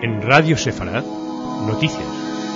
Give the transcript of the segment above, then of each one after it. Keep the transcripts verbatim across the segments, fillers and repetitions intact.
En Radio Sefarad, noticias.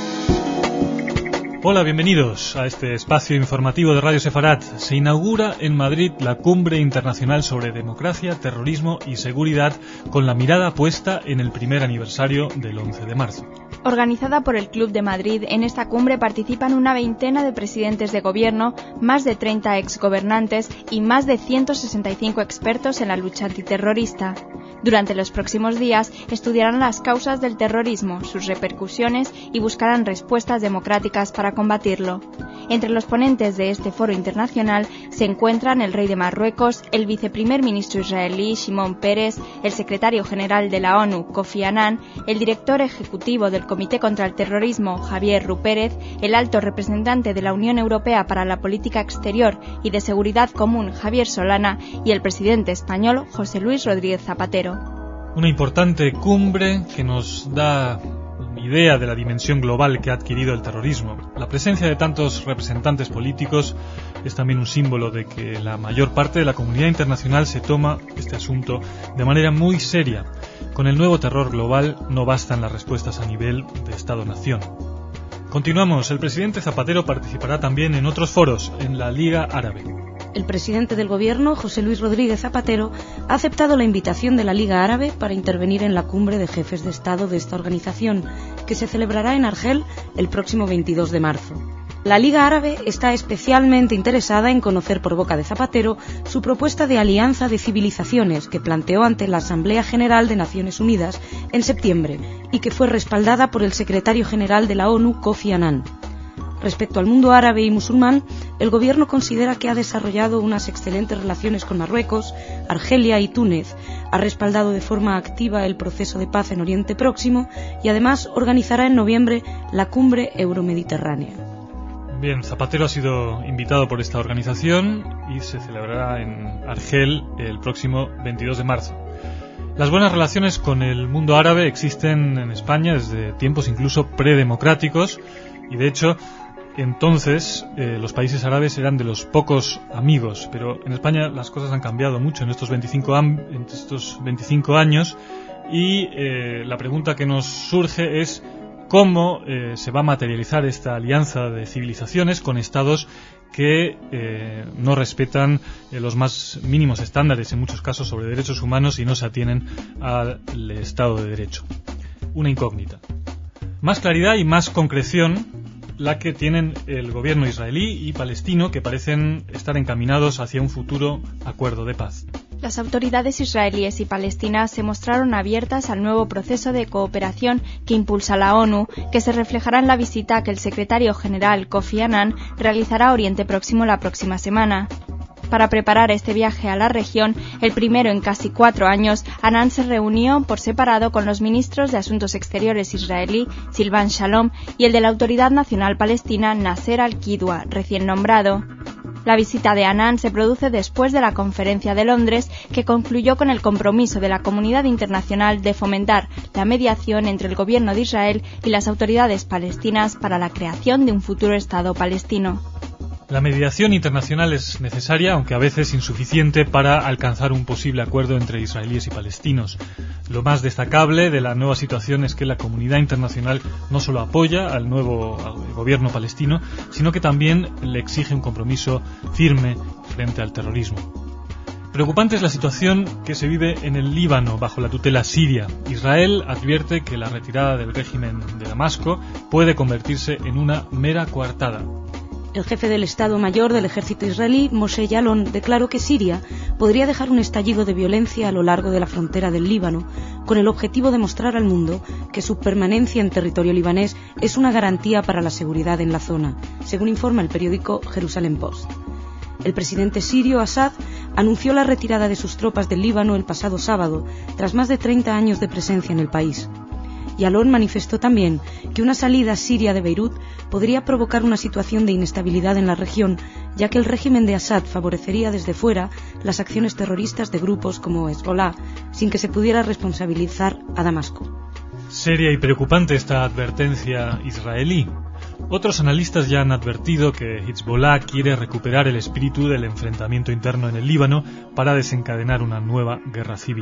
Hola, bienvenidos a este espacio informativo de Radio Sefarad. Se inaugura en Madrid la Cumbre Internacional sobre Democracia, Terrorismo y Seguridad, con la mirada puesta en el primer aniversario del once de marzo. Organizada por el Club de Madrid, en esta cumbre participan una veintena de presidentes de gobierno, más de treinta exgobernantes y más de ciento sesenta y cinco expertos en la lucha antiterrorista. Durante los próximos días estudiarán las causas del terrorismo, sus repercusiones y buscarán respuestas democráticas para combatirlo. Entre los ponentes de este foro internacional se encuentran el rey de Marruecos, el viceprimer ministro israelí Shimon Peres, el secretario general de la ONU Kofi Annan, el director ejecutivo del Comité contra el Terrorismo Javier Rupérez, el alto representante de la Unión Europea para la Política Exterior y de Seguridad Común Javier Solana y el presidente español José Luis Rodríguez Zapatero. Una importante cumbre que nos da idea de la dimensión global que ha adquirido el terrorismo. La presencia de tantos representantes políticos es también un símbolo de que la mayor parte de la comunidad internacional se toma este asunto de manera muy seria. Con el nuevo terror global no bastan las respuestas a nivel de Estado-nación. Continuamos. El presidente Zapatero participará también en otros foros, en la Liga Árabe. El presidente del Gobierno, José Luis Rodríguez Zapatero, ha aceptado la invitación de la Liga Árabe para intervenir en la cumbre de jefes de Estado de esta organización, que se celebrará en Argel el próximo veintidós de marzo. La Liga Árabe está especialmente interesada en conocer por boca de Zapatero su propuesta de alianza de civilizaciones que planteó ante la Asamblea General de Naciones Unidas en septiembre y que fue respaldada por el secretario general de la ONU, Kofi Annan. Respecto al mundo árabe y musulmán, el Gobierno considera que ha desarrollado unas excelentes relaciones con Marruecos, Argelia y Túnez, ha respaldado de forma activa el proceso de paz en Oriente Próximo y además organizará en noviembre la Cumbre Euromediterránea. Bien, Zapatero ha sido invitado por esta organización y se celebrará en Argel el próximo veintidós de marzo. Las buenas relaciones con el mundo árabe existen en España desde tiempos incluso predemocráticos y de hecho entonces eh, los países árabes eran de los pocos amigos, pero en España las cosas han cambiado mucho en estos veinticinco, am- en estos veinticinco años y eh, la pregunta que nos surge es cómo eh, se va a materializar esta alianza de civilizaciones con estados que eh, no respetan eh, los más mínimos estándares en muchos casos sobre derechos humanos y no se atienen al Estado de Derecho. Una incógnita. Más claridad y más concreción la que tienen el gobierno israelí y palestino, que parecen estar encaminados hacia un futuro acuerdo de paz. Las autoridades israelíes y palestinas se mostraron abiertas al nuevo proceso de cooperación que impulsa la ONU, que se reflejará en la visita que el secretario general Kofi Annan realizará a Oriente Próximo la próxima semana. Para preparar este viaje a la región, el primero en casi cuatro años, Annan se reunió por separado con los ministros de Asuntos Exteriores israelí, Silvan Shalom, y el de la Autoridad Nacional Palestina, Nasser al-Kidwa, recién nombrado. La visita de Annan se produce después de la conferencia de Londres, que concluyó con el compromiso de la comunidad internacional de fomentar la mediación entre el gobierno de Israel y las autoridades palestinas para la creación de un futuro Estado palestino. La mediación internacional es necesaria, aunque a veces insuficiente, para alcanzar un posible acuerdo entre israelíes y palestinos. Lo más destacable de la nueva situación es que la comunidad internacional no solo apoya al nuevo gobierno palestino, sino que también le exige un compromiso firme frente al terrorismo. Preocupante es la situación que se vive en el Líbano bajo la tutela siria. Israel advierte que la retirada del régimen de Damasco puede convertirse en una mera coartada. El jefe del Estado Mayor del ejército israelí, Moshe Yaalon, declaró que Siria podría dejar un estallido de violencia a lo largo de la frontera del Líbano, con el objetivo de mostrar al mundo que su permanencia en territorio libanés es una garantía para la seguridad en la zona, según informa el periódico Jerusalem Post. El presidente sirio Assad anunció la retirada de sus tropas del Líbano el pasado sábado, tras más de treinta años de presencia en el país. Yaalon manifestó también que una salida siria de Beirut podría provocar una situación de inestabilidad en la región, ya que el régimen de Assad favorecería desde fuera las acciones terroristas de grupos como Hezbollah, sin que se pudiera responsabilizar a Damasco. Seria y preocupante esta advertencia israelí. Otros analistas ya han advertido que Hezbollah quiere recuperar el espíritu del enfrentamiento interno en el Líbano para desencadenar una nueva guerra civil.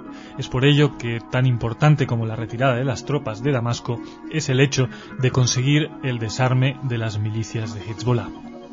Es por ello que tan importante como la retirada de las tropas de Damasco es el hecho de conseguir el desarme de las milicias de Hezbollah.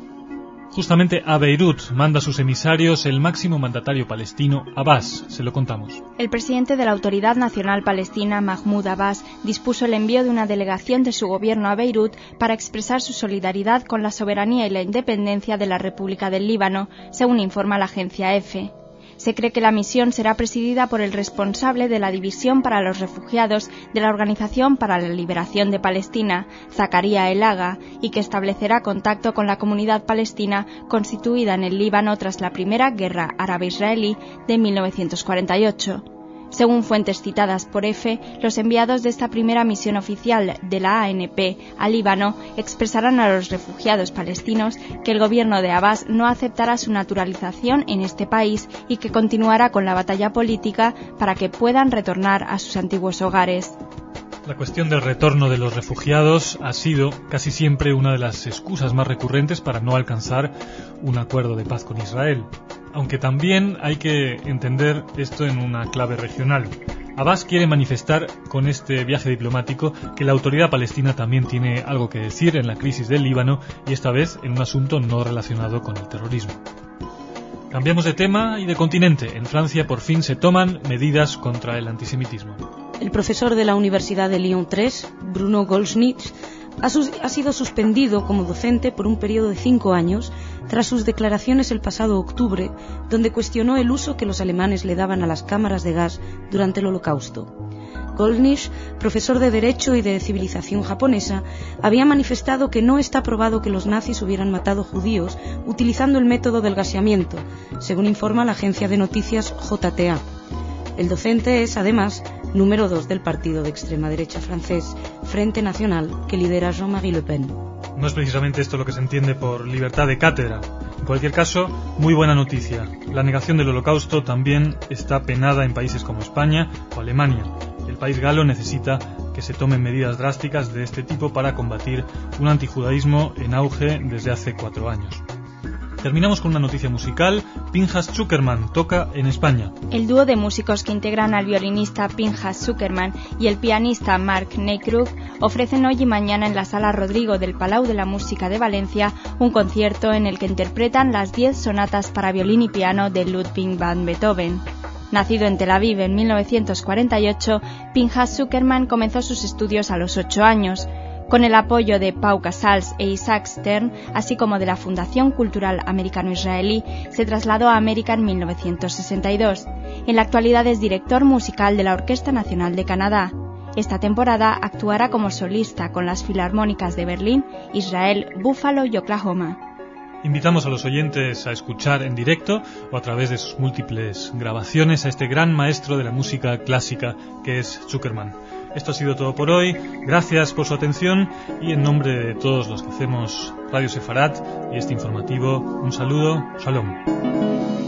Justamente a Beirut manda sus emisarios el máximo mandatario palestino, Abbas. Se lo contamos. El presidente de la Autoridad Nacional Palestina, Mahmoud Abbas, dispuso el envío de una delegación de su gobierno a Beirut para expresar su solidaridad con la soberanía y la independencia de la República del Líbano, según informa la agencia E F E. Se cree que la misión será presidida por el responsable de la División para los Refugiados de la Organización para la Liberación de Palestina, Zakaria El Agha, y que establecerá contacto con la comunidad palestina constituida en el Líbano tras la primera guerra árabe-israelí de mil novecientos cuarenta y ocho. Según fuentes citadas por E F E, los enviados de esta primera misión oficial de la A N P al Líbano expresarán a los refugiados palestinos que el gobierno de Abbas no aceptará su naturalización en este país y que continuará con la batalla política para que puedan retornar a sus antiguos hogares. La cuestión del retorno de los refugiados ha sido casi siempre una de las excusas más recurrentes para no alcanzar un acuerdo de paz con Israel. Aunque también hay que entender esto en una clave regional. Abbas quiere manifestar con este viaje diplomático que la autoridad palestina también tiene algo que decir en la crisis del Líbano y esta vez en un asunto no relacionado con el terrorismo. Cambiamos de tema y de continente. En Francia por fin se toman medidas contra el antisemitismo. El profesor de la Universidad de Lyon tres, Bruno Goldschmidt, ha, ha sido suspendido como docente por un periodo de cinco años tras sus declaraciones el pasado octubre, donde cuestionó el uso que los alemanes le daban a las cámaras de gas durante el Holocausto. Goldschmidt, profesor de Derecho y de Civilización japonesa, había manifestado que no está probado que los nazis hubieran matado judíos utilizando el método del gaseamiento, según informa la agencia de noticias J T A. El docente es, además, número dos del partido de extrema derecha francés, Frente Nacional, que lidera Jean-Marie Le Pen. No es precisamente esto lo que se entiende por libertad de cátedra. En cualquier caso, muy buena noticia. La negación del Holocausto también está penada en países como España o Alemania. El país galo necesita que se tomen medidas drásticas de este tipo para combatir un antijudaísmo en auge desde hace cuatro años. Terminamos con una noticia musical. Pinchas Zuckerman toca en España. El dúo de músicos que integran al violinista Pinchas Zuckerman y el pianista Mark Neykrug ofrecen hoy y mañana en la Sala Rodrigo del Palau de la Música de Valencia un concierto en el que interpretan las diez sonatas para violín y piano de Ludwig van Beethoven. Nacido en Tel Aviv en mil novecientos cuarenta y ocho, Pinchas Zuckerman comenzó sus estudios a los ocho años. Con el apoyo de Pau Casals e Isaac Stern, así como de la Fundación Cultural Americano-Israelí, se trasladó a América en mil novecientos sesenta y dos. En la actualidad es director musical de la Orquesta Nacional de Canadá. Esta temporada actuará como solista con las Filarmónicas de Berlín, Israel, Buffalo y Oklahoma. Invitamos a los oyentes a escuchar en directo o a través de sus múltiples grabaciones a este gran maestro de la música clásica que es Zuckerman. Esto ha sido todo por hoy. Gracias por su atención y en nombre de todos los que hacemos Radio Sefarat y este informativo, un saludo. Shalom.